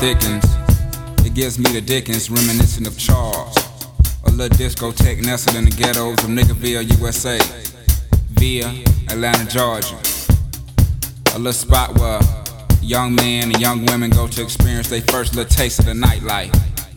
Dickens. It gives me the Dickens, reminiscent of Charles. A little discotheque nestled in the ghettos of Niggerville, USA, via Atlanta, Georgia. A little spot where young men and young women go to experience their first little taste of the nightlife.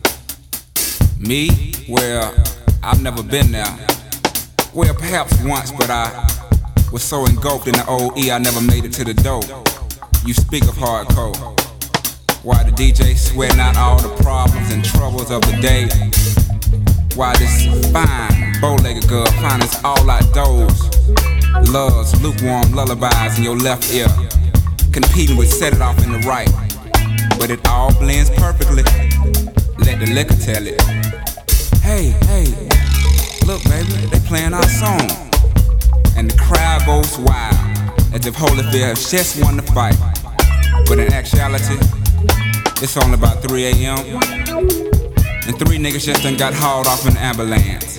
Me? Well, I've never been there. Well, perhaps once, but I was so engulfed in the old E I never made it to the door. You speak of hardcore, while the DJ sweating out all the problems and troubles of the day, while this fine, bow-legged girl finds all outdoors, loves lukewarm lullabies in your left ear, competing with Set It Off in the right. But it all blends perfectly. Let the liquor tell it. Hey, look baby, they playing our song. And the crowd goes wild, as if Holyfield has just won the fight. But in actuality, it's only about 3 a.m. And 3 niggas just done got hauled off in an ambulance.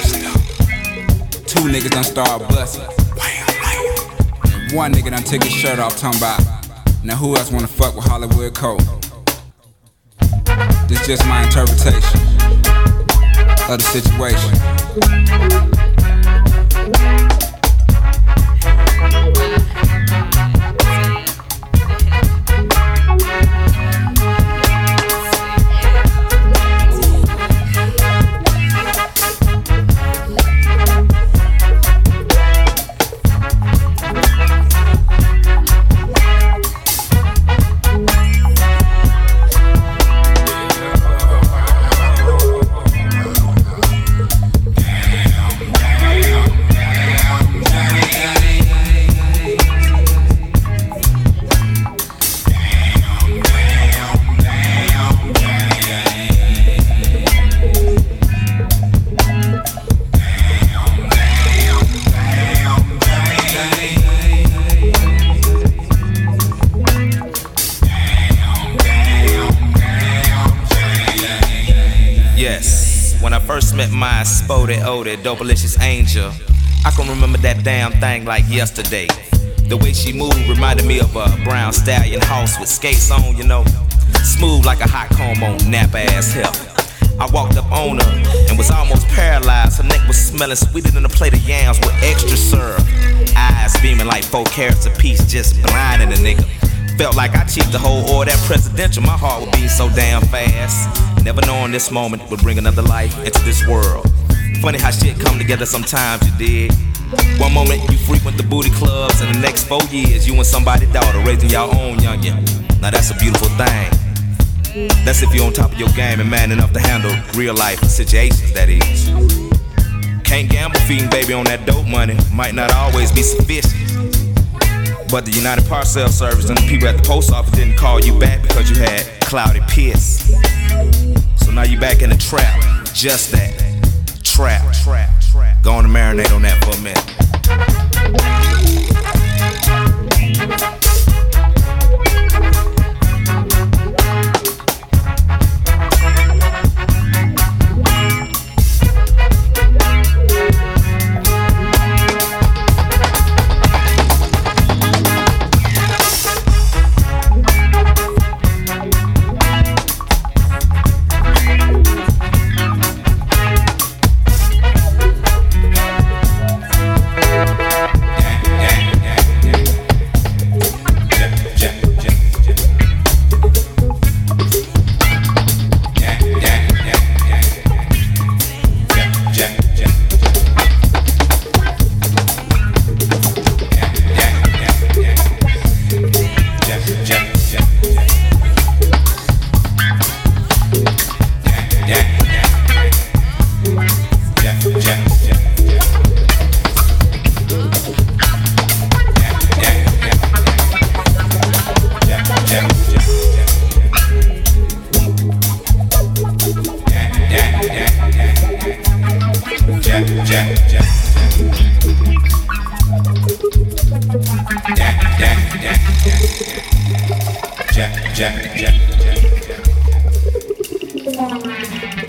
2 niggas done started busting. And 1 nigga done took his shirt off, talking about, now who else wanna fuck with Hollywood Cole? This just my interpretation of the situation. My spotted, oded, dopalicious angel. I can remember that damn thing like yesterday. The way she moved reminded me of a brown stallion horse with skates on, you know. Smooth like a hot comb on nap ass hell. I walked up on her and was almost paralyzed. Her neck was smelling sweeter than a plate of yams with extra syrup. Eyes beaming like 4 carats apiece, just blinding the nigga. Felt like I cheated the whole order that presidential. My heart would beat so damn fast. Never knowing this moment would bring another life into this world. Funny how shit come together sometimes, you dig. One moment you frequent the booty clubs, and the next 4 years you and somebody's daughter raising your own youngin'. Now that's a beautiful thing. That's if you're on top of your game and man enough to handle real life situations, that is. Can't gamble feeding baby on that dope money. Might not always be sufficient. But the United Parcel Service and the people at the post office didn't call you back because you had cloudy piss. So now you back in the trap. Just that. Trap. Go on and marinate on that for a minute.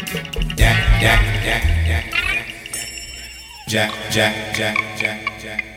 Jack.